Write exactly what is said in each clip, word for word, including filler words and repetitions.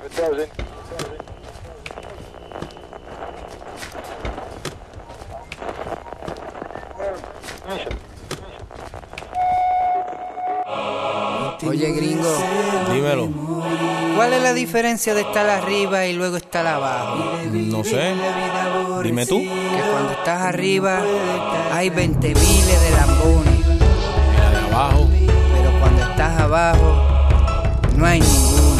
Oye, gringo. Dímelo. ¿Cuál es la diferencia de estar arriba y luego estar abajo? No sé. Dime tú. Que cuando estás arriba hay veinte miles de lambones. Mira, de abajo. Pero cuando estás abajo no hay ninguno.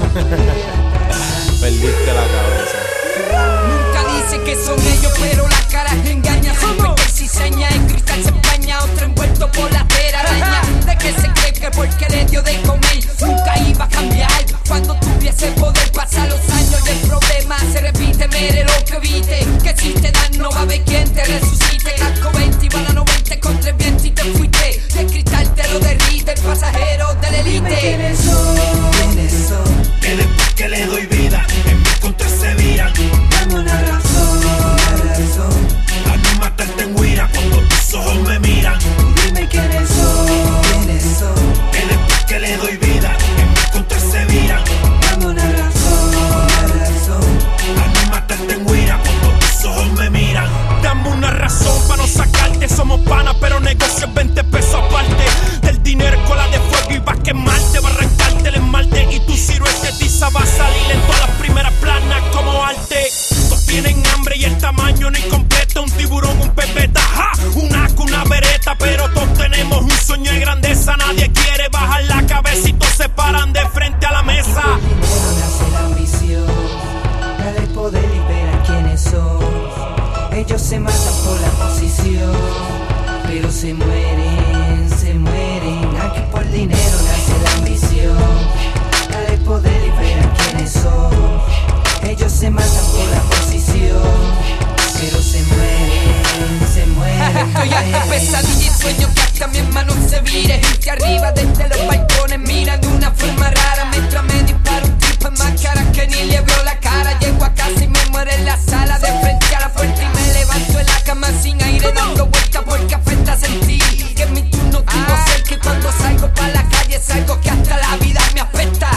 Perdiste la cabeza. Nunca dicen que son ellos, pero las caras engañan. Siempre que si seña en cristal se empaña, otro envuelto por la telaraña. De que se cree que porque le dio de comer nunca iba a cambiar. Cuando tuviese poder pasar los años y el problema se repite. Mire lo que viste, que si te dan no va a haber quien te resucite. Casco veinte y bala noventa con tres vientos y te fuiste. Y el cristal te lo derrite, el pasajero de la élite. ¿Quiénes son? ¿Quiénes son? Que después que le doy vida en mis contras se viran. Dame una razón, una razón. A no matarte en huira cuando tus ojos me miran. Dime quiénes son, quiénes son. Que después que le doy vida en mis contras se viran. Dame una razón, una razón. A no matarte en huira cuando tus ojos me miran. Dame una razón para no sacarte. Somos panas pero negocios veinte pesos aparte. Del dinero con la de fuego y va a quemarte. Va a arrancarte el esmalte y tu ciruete tiza va a salir en todas las primeras planas como arte. Todos tienen hambre y el tamaño no es completo. Un tiburón, un pepeta, ja, un asco, una vereta. Pero todos tenemos un sueño de grandeza. Nadie quiere bajar la cabeza y todos se paran de frente a la mesa. Y por dinero nace la ambición. Dale el poder y verán quiénes son. Ellos se matan por la posición, pero se mueren, se mueren. Aquí por dinero nace la ambición. Dale el poder y verán quiénes son. Ellos se matan por la posición, pero se mueren, se mueren. Estoy harta pesadilla y sueño que hasta mi hermano se vire. Que arriba desde los balcones miran de una forma rara. Mientras me dispara un tipo en máscara que ni le veo la cara. Llego a casa y me muero en la sala de frente a la puerta. Y me levanto en la cama sin aire dando vueltas porque afecta sentir que mi turno tuvo cerca. Y cuando salgo para la calle es algo que hasta la vida me afecta.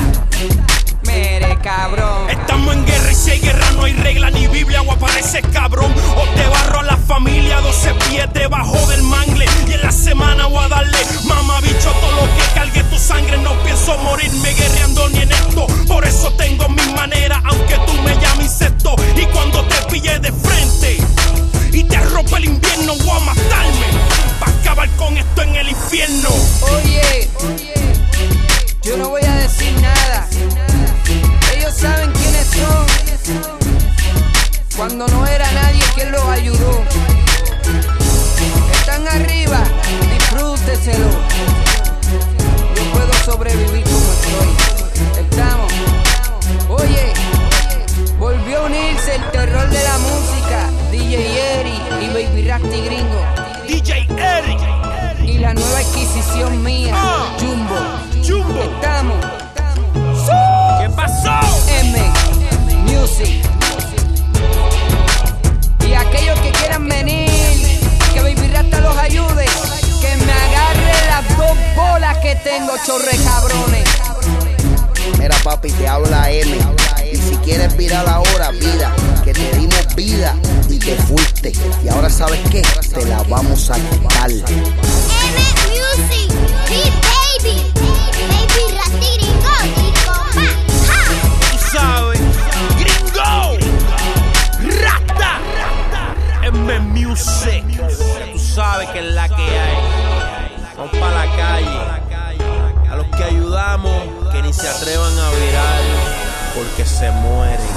Mere, cabrón. Estamos en guerra y si hay guerra no hay regla ni Biblia o apareces cabrón. O te barro a la familia, doce pies debajo del mangle. Y en la semana voy a darle mamá bicho todo lo que cargue tu sangre. No pienso morirme guerreando ni en esto. Por eso tengo mis maneras, aunque tú me llames insecto. Y cuando te pille de frente y te arropa el invierno, voy a matarme para acabar con esto en el infierno. Oye, yo no voy a decir nada. Ellos saben quiénes son. Cuando no era nadie quien los ayudó. Están arriba, disfrúteselo. Yo puedo sobrevivir como estoy. Estamos. Oye, volvió a unirse el terror de la música. D J Eri y Baby Rasty Gringo. D J Eri y la nueva adquisición mía, uh, Jumbo. Jumbo. Estamos. ¿Qué pasó? M Music. Y aquellos que quieran venir, que Baby Rasta los ayude, que me agarre las dos bolas que tengo, chorre cabrones. Mira papi, te habla M. Y si quieres virar ahora, mira, que te dimos vida y te fuiste. Y ahora sabes qué, te la vamos a quitar. M Music, Big Baby, Baby Rasty Gringo, Gringo, tú sabes, Gringo, Rasta, M Music. Tú sabes que es la que hay. Vamos para la calle. A los que ayudamos, que ni se atrevan a virar, porque se mueren.